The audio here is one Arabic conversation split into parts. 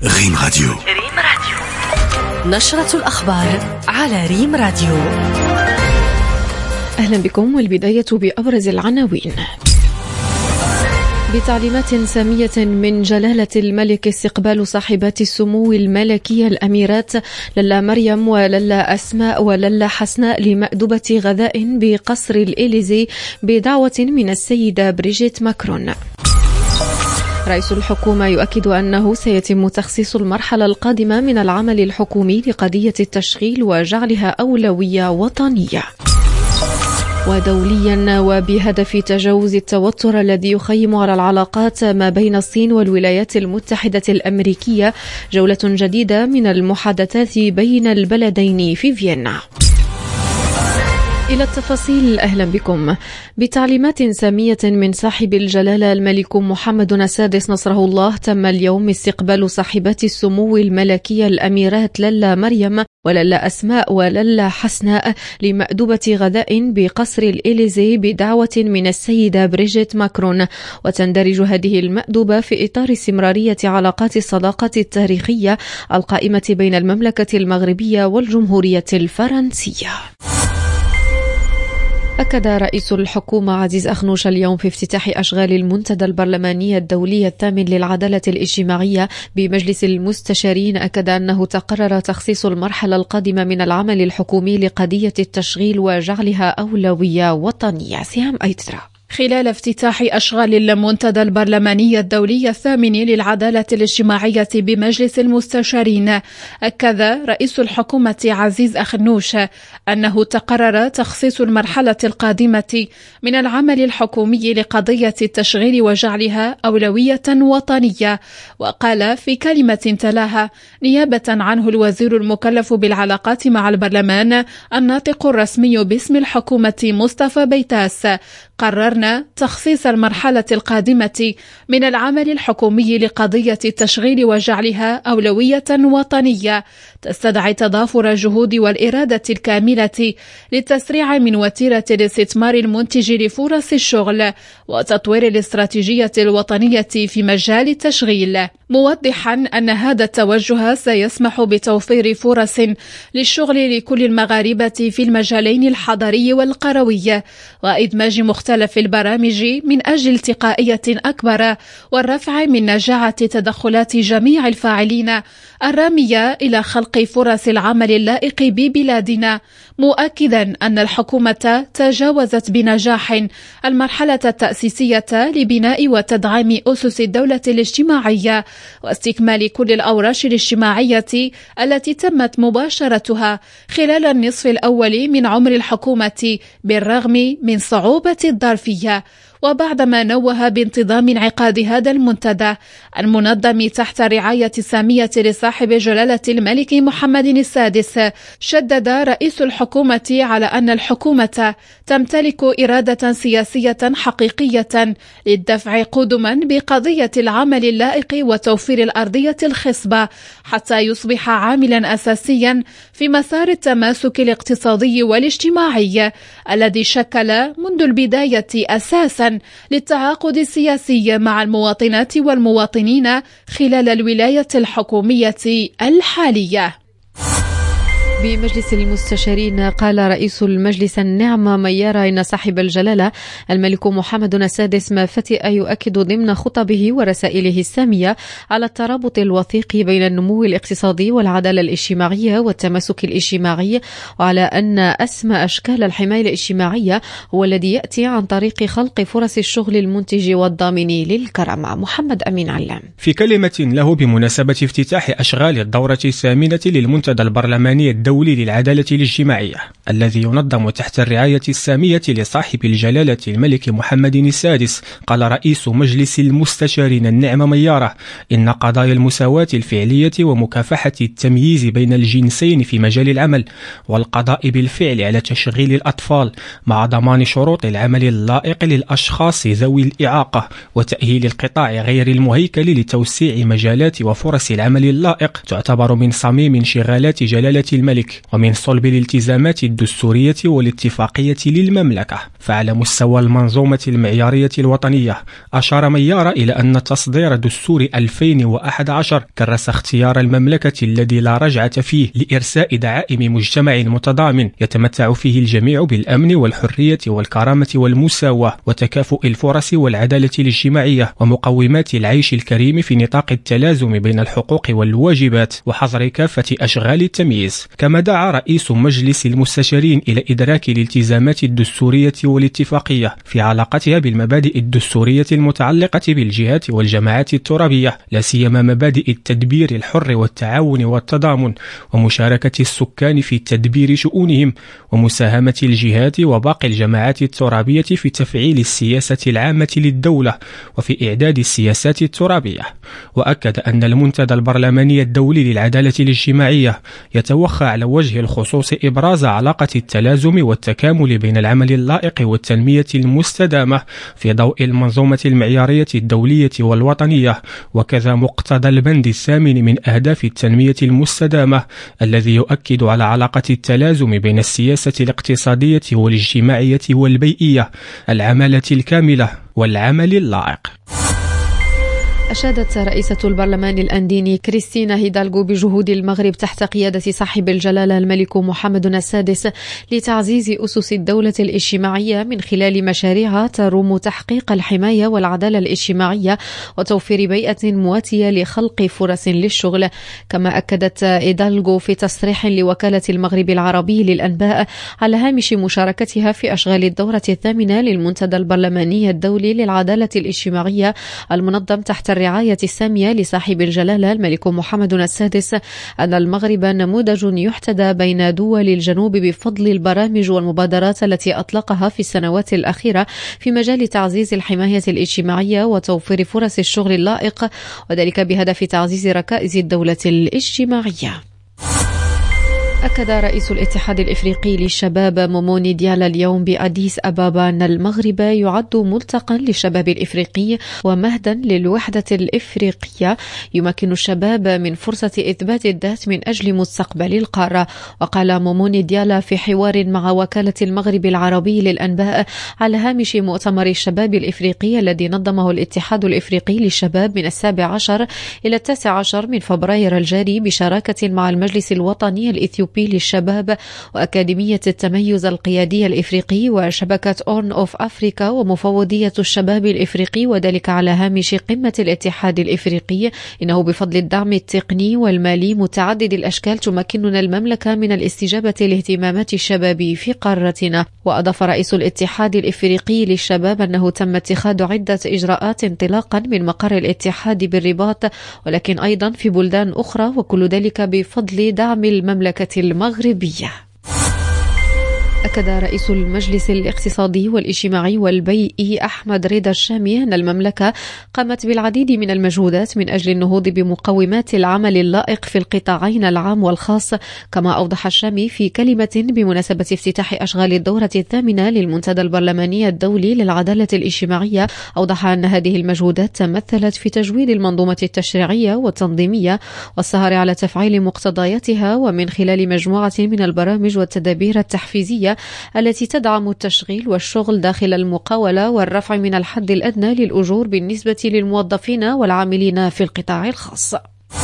ريم راديو. نشرة الأخبار على ريم راديو. أهلا بكم، والبداية بأبرز العناوين. بتعليمات سامية من جلالة الملك استقبال صاحبات السمو الملكية الأميرات للا مريم وللا أسماء وللا حسناء لمأدبة غذاء بقصر الإليزي بدعوة من السيدة بريجيت ماكرون. رئيس الحكومة يؤكد أنه سيتم تخصيص المرحلة القادمة من العمل الحكومي لقضية التشغيل وجعلها أولوية وطنية. ودوليا، وبهدف تجاوز التوتر الذي يخيم على العلاقات ما بين الصين والولايات المتحدة الأمريكية، جولة جديدة من المحادثات بين البلدين في فيينا. إلى التفاصيل، أهلا بكم. بتعليمات سامية من صاحب الجلالة الملك محمد السادس نصره الله، تم اليوم استقبال صاحبات السمو الملكية الأميرات للا مريم وللا أسماء وللا حسناء لمأدبة غذاء بقصر الإليزي بدعوة من السيدة بريجيت ماكرون. وتندرج هذه المأدبة في إطار استمرارية علاقات الصداقة التاريخية القائمة بين المملكة المغربية والجمهورية الفرنسية. أكد رئيس الحكومة عزيز أخنوش اليوم في افتتاح أشغال المنتدى البرلماني الدولي الثامن للعدالة الاجتماعية بمجلس المستشارين، أكد أنه تقرر تخصيص المرحلة القادمة من العمل الحكومي لقضية التشغيل وجعلها أولوية وطنية. سهام أيترا. خلال افتتاح أشغال المنتدى البرلماني الدولي الثامن للعدالة الاجتماعية بمجلس المستشارين، أكد رئيس الحكومة عزيز أخنوش أنه تقرر تخصيص المرحلة القادمة من العمل الحكومي لقضية التشغيل وجعلها أولوية وطنية. وقال في كلمة تلاها نيابة عنه الوزير المكلف بالعلاقات مع البرلمان الناطق الرسمي باسم الحكومة مصطفى بيتاس: قررنا تخصيص المرحلة القادمة من العمل الحكومي لقضية التشغيل وجعلها أولوية وطنية تستدعي تضافر الجهود والإرادة الكاملة للتسريع من وتيرة الاستثمار المنتج لفرص الشغل وتطوير الاستراتيجية الوطنية في مجال التشغيل، موضحا أن هذا التوجه سيسمح بتوفير فرص للشغل لكل المغاربة في المجالين الحضري والقروي، وإدماج مختلف البرامج من أجل التقائية أكبر والرفع من نجاعة تدخلات جميع الفاعلين الرامية إلى خلق فرص العمل اللائق ببلادنا، مؤكدا أن الحكومة تجاوزت بنجاح المرحلة التأسيسية لبناء وتدعيم أسس الدولة الاجتماعية واستكمال كل الأوراش الاجتماعية التي تمت مباشرتها خلال النصف الأول من عمر الحكومة بالرغم من صعوبة الظرفية. وبعدما نوه بانتظام انعقاد هذا المنتدى المنظم تحت رعاية سامية لصاحب جلالة الملك محمد السادس، شدد رئيس الحكومة على أن الحكومة تمتلك إرادة سياسية حقيقية للدفع قدما بقضية العمل اللائق وتوفير الأرضية الخصبة حتى يصبح عاملا أساسيا في مسار التماسك الاقتصادي والاجتماعي الذي شكل منذ البداية أساسا للتعاقد السياسي مع المواطنات والمواطنين خلال الولاية الحكومية الحالية. بمجلس المستشارين، قال رئيس المجلس النعمة ميارة إن صاحب الجلالة الملك محمد السادس ما فتئ يؤكد ضمن خطبه ورسائله السامية على الترابط الوثيق بين النمو الاقتصادي والعدالة الاجتماعية والتماسك الاجتماعي، وعلى أن أسمى أشكال الحماية الاجتماعية هو الذي يأتي عن طريق خلق فرص الشغل المنتج والضامن للكرامة. محمد أمين علام. في كلمة له بمناسبة افتتاح أشغال الدورة الثامنة للمنتدى البرلماني الدولي للعدالة الاجتماعية الذي ينظم تحت الرعاية السامية لصاحب الجلالة الملك محمد السادس، قال رئيس مجلس المستشارين النعمة ميارة إن قضايا المساواة الفعلية ومكافحة التمييز بين الجنسين في مجال العمل والقضاء بالفعل على تشغيل الأطفال مع ضمان شروط العمل اللائق للأشخاص ذوي الإعاقة وتأهيل القطاع غير المهيكل لتوسيع مجالات وفرص العمل اللائق تعتبر من صميم انشغالات جلالة الملك الملك ومن صلب الالتزامات الدستورية والاتفاقية للمملكة. فعلى مستوى المنظومة المعيارية الوطنية أشار ميار إلى أن تصدير دستور 2011 كرس اختيار المملكة الذي لا رجعة فيه لإرساء دعائم مجتمع متضامن يتمتع فيه الجميع بالأمن والحرية والكرامة والمساواة وتكافؤ الفرص والعدالة الاجتماعية ومقومات العيش الكريم في نطاق التلازم بين الحقوق والواجبات وحظر كافة أشغال التمييز. كما دعا رئيس مجلس المستشارين إلى إدراك الالتزامات الدستورية والاتفاقية في علاقتها بالمبادئ الدستورية المتعلقة بالجهات والجماعات الترابية، لا سيما مبادئ التدبير الحر والتعاون والتضامن ومشاركة السكان في تدبير شؤونهم ومساهمة الجهات وباقي الجماعات الترابية في تفعيل السياسة العامة للدولة وفي إعداد السياسات الترابية. وأكد أن المنتدى البرلماني الدولي للعدالة الاجتماعية يتوخى على وجه الخصوص إبراز علاقة التلازم والتكامل بين العمل اللائق والتنمية المستدامة في ضوء المنظومة المعيارية الدولية والوطنية، وكذا مقتضى البند 8 من أهداف التنمية المستدامة الذي يؤكد على علاقة التلازم بين السياسة الاقتصادية والاجتماعية والبيئية، العمالة الكاملة والعمل اللائق. أشادت رئيسة البرلمان الأنديني كريستينا هيدالغو بجهود المغرب تحت قيادة صاحب الجلالة الملك محمد السادس لتعزيز أسس الدولة الاجتماعية من خلال مشاريع تروم تحقيق الحماية والعدالة الاجتماعية وتوفير بيئة مواتية لخلق فرص للشغل. كما أكدت هيدالغو في تصريح لوكالة المغرب العربي للأنباء على هامش مشاركتها في أشغال الدورة 8 للمنتدى البرلماني الدولي للعدالة الاجتماعية المنظم تحت الرعاية السامية لصاحب الجلالة الملك محمد السادس أن المغرب نموذج يحتذى بين دول الجنوب بفضل البرامج والمبادرات التي أطلقها في السنوات الأخيرة في مجال تعزيز الحماية الاجتماعية وتوفير فرص الشغل اللائق، وذلك بهدف تعزيز ركائز الدولة الاجتماعية. أكد رئيس الاتحاد الإفريقي للشباب موموني ديالا اليوم بأديس أبابا أن المغرب يعد ملتقى للشباب الإفريقي ومهدا للوحدة الإفريقية يمكن الشباب من فرصة إثبات الذات من أجل مستقبل القارة. وقال موموني ديالا في حوار مع وكالة المغرب العربي للأنباء على هامش مؤتمر الشباب الإفريقي الذي نظمه الاتحاد الإفريقي للشباب من 17 إلى 19 من فبراير الجاري بشراكة مع المجلس الوطني الإثيوبي للشباب وأكاديمية التميز القيادي الإفريقي وشبكة أورن أوف أفريكا ومفوضية الشباب الإفريقي، وذلك على هامش قمة الاتحاد الإفريقي. إنه بفضل الدعم التقني والمالي متعدد الأشكال تمكننا المملكة من الاستجابة لاهتمامات الشباب في قارتنا. وأضاف رئيس الاتحاد الإفريقي للشباب أنه تم اتخاذ عدة إجراءات انطلاقا من مقر الاتحاد بالرباط ولكن أيضا في بلدان أخرى، وكل ذلك بفضل دعم المملكة المغربية. أكد رئيس المجلس الاقتصادي والاجتماعي والبيئي أحمد رضا الشامي أن المملكة قامت بالعديد من المجهودات من أجل النهوض بمقومات العمل اللائق في القطاعين العام والخاص. كما أوضح الشامي في كلمة بمناسبة افتتاح أشغال الدورة 8 للمنتدى البرلماني الدولي للعدالة الاجتماعية، أوضح أن هذه المجهودات تمثلت في تجويد المنظومة التشريعية والتنظيمية والسهر على تفعيل مقتضياتها ومن خلال مجموعة من البرامج والتدابير التحفيزية التي تدعم التشغيل والشغل داخل المقاولة والرفع من الحد الأدنى للأجور بالنسبة للموظفين والعاملين في القطاع الخاص.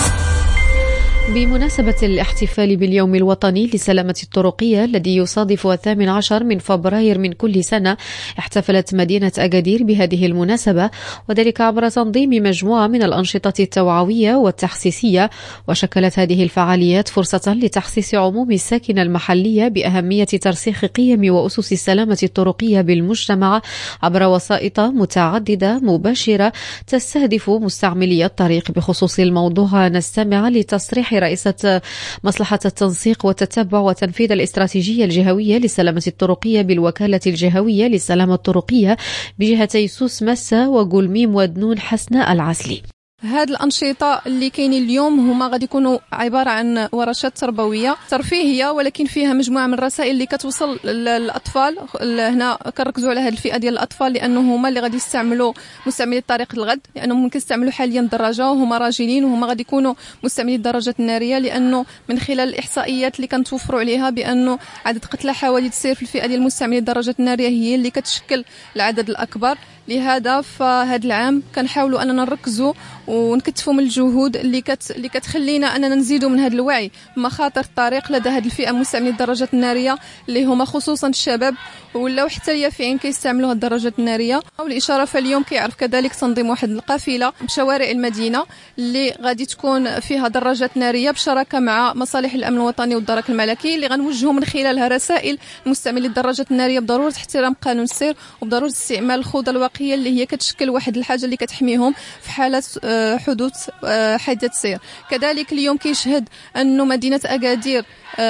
بمناسبة الاحتفال باليوم الوطني لسلامة الطرقية الذي يصادف 18 من فبراير من كل سنة، احتفلت مدينة أكادير بهذه المناسبة وذلك عبر تنظيم مجموعة من الأنشطة التوعوية والتحسيسية. وشكلت هذه الفعاليات فرصة لتحسيس عموم الساكنة المحلية بأهمية ترسيخ قيم وأسس السلامة الطرقية بالمجتمع عبر وسائط متعددة مباشرة تستهدف مستعملي الطريق. بخصوص الموضوع نستمع لتصريح رئيسة مصلحة التنسيق والتتبع وتنفيذ الاستراتيجية الجهوية للسلامة الطرقية بالوكالة الجهوية للسلامة الطرقية بجهتي سوس مسا وقلميم ودنون حسناء العسلي. هاد الأنشطة اللي كاينين اليوم هما غادي يكونوا عبارة عن ورشات تربوية ترفيهية، ولكن فيها مجموعة من الرسائل اللي كتوصل للأطفال. هنا كنركزوا على هاد الفئة ديال الأطفال لأنه هما اللي غادي يستعملوا مستعملي طريق الغد، لأنهم ممكن يستعملوا حاليا الدراجة وهما راجلين، وهما غادي يكونوا مستعملي الدراجات النارية، لأنه من خلال الإحصائيات اللي كنتوفروا عليها بأنه عدد قتلى حوادث السير في الفئة ديال مستعملي الدراجات النارية هي اللي كتشكل العدد الأكبر. لهذا فهاد العام كنحاولوا أننا نركزوا ونكتفوا من الجهود اللي كتخلينا أننا نزيدوا من هذا الوعي مخاطر الطريق لدى هذه الفئة مستعملي الدراجات النارية اللي هما خصوصا الشباب ولاو حتى اليافعين كيستعملوا الدراجات النارية. والإشارة فاليوم كيعرف كذلك تنظيم واحد القافلة بشوارع المدينة اللي غادي تكون فيها دراجات نارية بشراكة مع مصالح الأمن الوطني والدرك الملكي، اللي غنوجهوا من خلالها رسائل مستعملي الدراجات النارية بضرورة احترام قانون السير وبضرورة استعمال الخوذة الوقائية اللي هي كتشكل واحد الحاجة اللي كتحميهم في حالة حدوث حادثة سير. كذلك اليوم كيشهد أنه مدينة أكادير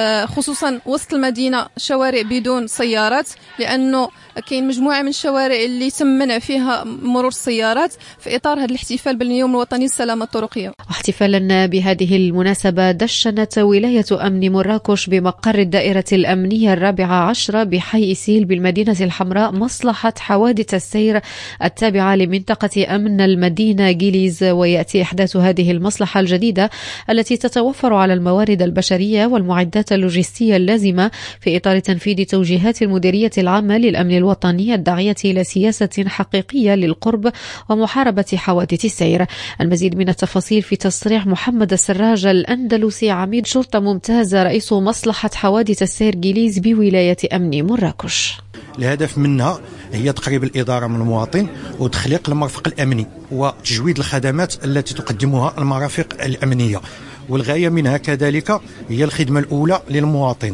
خصوصا وسط المدينة شوارع بدون سيارات، لأنه كاين مجموعة من الشوارع اللي تم منع فيها مرور السيارات في إطار هذا الاحتفال باليوم الوطني للسلامة الطرقية. واحتفالا بهذه المناسبة دشنت ولاية أمن مراكش بمقر الدائرة الأمنية 14 بحي إسيل بالمدينة الحمراء مصلحة حوادث السير التابعة لمنطقة أمن المدينة جيليز. ويأتي إحداث هذه المصلحة الجديدة التي تتوفر على الموارد البشرية والمعدات اللوجستية اللازمة في إطار تنفيذ توجيهات المديرية العامة للأمن الوطني الداعية إلى سياسة حقيقية للقرب ومحاربة حوادث السير. المزيد من التفاصيل في تصريح محمد السراج الأندلسي عميد شرطة ممتاز رئيس مصلحة حوادث السير جيليز بولاية أمن مراكش. الهدف منها هي تقريب الإدارة من المواطن وتخليق المرفق الأمني وتجويد الخدمات التي تقدمها المرافق الأمنية، والغاية منها كذلك هي الخدمة الأولى للمواطن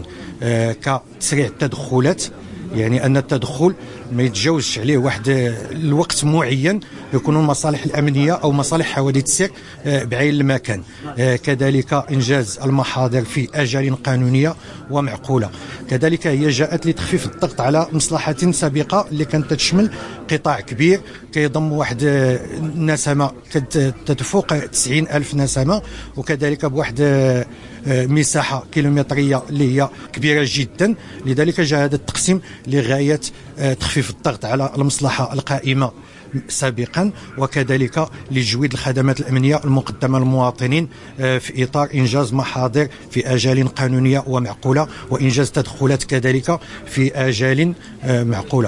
كتسريع التدخلات، يعني أن التدخل ما يتجاوزش عليه واحد الوقت معين، يكونوا المصالح الأمنية أو مصالح حوادث السير بعين المكان. كذلك إنجاز المحاضر في أجال قانونية ومعقولة. كذلك هي جاءت لتخفيف الضغط على مصلحة سابقة اللي كانت تشمل قطاع كبير كيضم واحد النسمة تتفوق 90,000 نسمة، وكذلك بواحد مساحة كيلومترية اللي هي كبيرة جدا. لذلك جاء هذا التقسيم لغاية تخفيف الضغط على المصلحة القائمة سابقا، وكذلك لتجويد الخدمات الأمنية المقدمة للمواطنين في إطار إنجاز محاضر في آجال قانونية ومعقولة، وإنجاز تدخلات كذلك في آجال معقولة.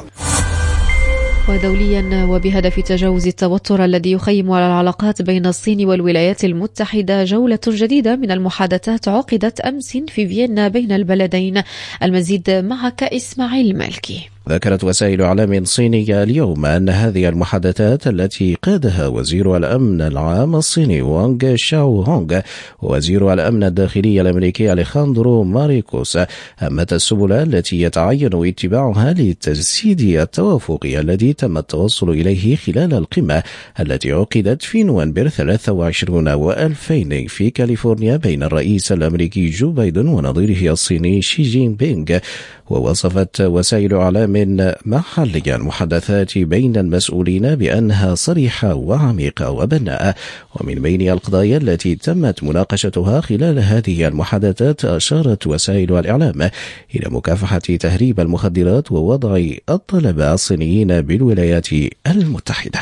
ودوليا وبهدف تجاوز التوتر الذي يخيم على العلاقات بين الصين والولايات المتحدة، جولة جديدة من المحادثات عقدت أمس في فيينا بين البلدين. المزيد معك إسماعيل مالكي. ذكرت وسائل إعلام صينية اليوم أن هذه المحادثات التي قادها وزير الأمن العام الصيني وانغ شاو هونغ ووزير الأمن الداخلي الأمريكي أليخاندرو ماريكوس همت السبل التي يتعين اتباعها لتجسيد التوافق الذي تم التوصل إليه خلال القمة التي عقدت في نوفمبر 23 و2000 في كاليفورنيا بين الرئيس الأمريكي جو بايدن ونظيره الصيني شي جين بينغ. ووصفت وسائل إعلام محليا المحادثات بين المسؤولين بأنها صريحة وعميقة وبناءة. ومن بين القضايا التي تمت مناقشتها خلال هذه المحادثات أشارت وسائل الإعلام إلى مكافحة تهريب المخدرات ووضع الطلبة الصينيين بالولايات المتحدة.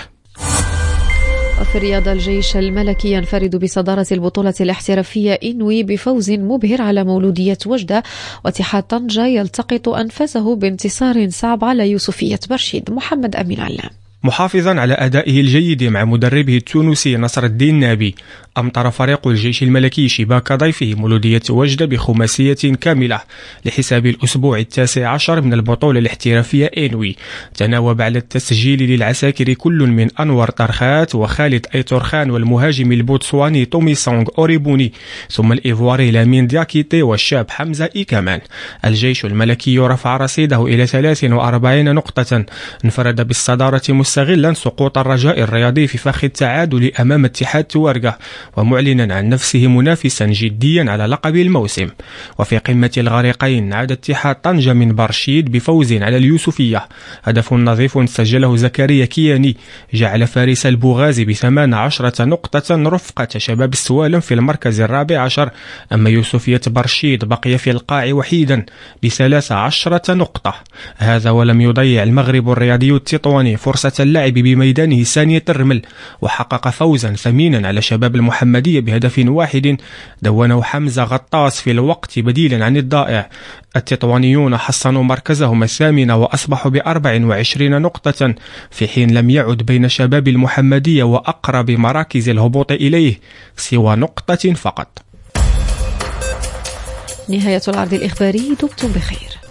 وفي الرياضة، الجيش الملكي ينفرد بصدارة البطولة الاحترافية إنوي بفوز مبهر على مولودية وجدة، واتحاد طنجة يلتقط أنفسه بانتصار صعب على يوسفية برشيد. محمد أمين علام. محافظا على أدائه الجيد مع مدربه التونسي نصر الدين نابي، أمطر فريق الجيش الملكي شباك ضيفه مولودية وجدة بخماسية كاملة لحساب الأسبوع 19 من البطولة الاحترافية إنوي. تناوب على التسجيل للعساكر كل من أنور طرخات وخالد أيتورخان والمهاجم البوتسواني تومي سونغ أوريبوني، ثم الإيفواري لامين دياكيتي والشاب حمزة إيكامان. الجيش الملكي رفع رصيده إلى 43 نقطة، انفرد بالصدارة مستغلا سقوط الرجاء الرياضي في فخ التعادل أمام اتحاد توارقة ومعلنا عن نفسه منافسا جديا على لقب الموسم. وفي قمة الغريقين عاد اتحاد طنجة من برشيد بفوز على اليوسفية. هدف نظيف سجله زكريا كياني جعل فارس البوغازي ب18 نقطة رفقة شباب السوالم في المركز الرابع عشر. أما يوسفية برشيد بقي في القاع وحيدا ب13 نقطة. هذا ولم يضيع المغرب الرياضي التطواني فرصة اللعب بميدانه ثانية الرمل وحقق فوزا ثمينا على شباب المحمدية بهدف واحد دونه حمزة غطاس في الوقت بديلا عن الضائع. التطوانيون حصنوا مركزهم الثامن وأصبحوا ب24 نقطة في حين لم يعد بين شباب المحمدية وأقرب مراكز الهبوط إليه سوى نقطة فقط. نهاية العرض الإخباري، دمتم بخير.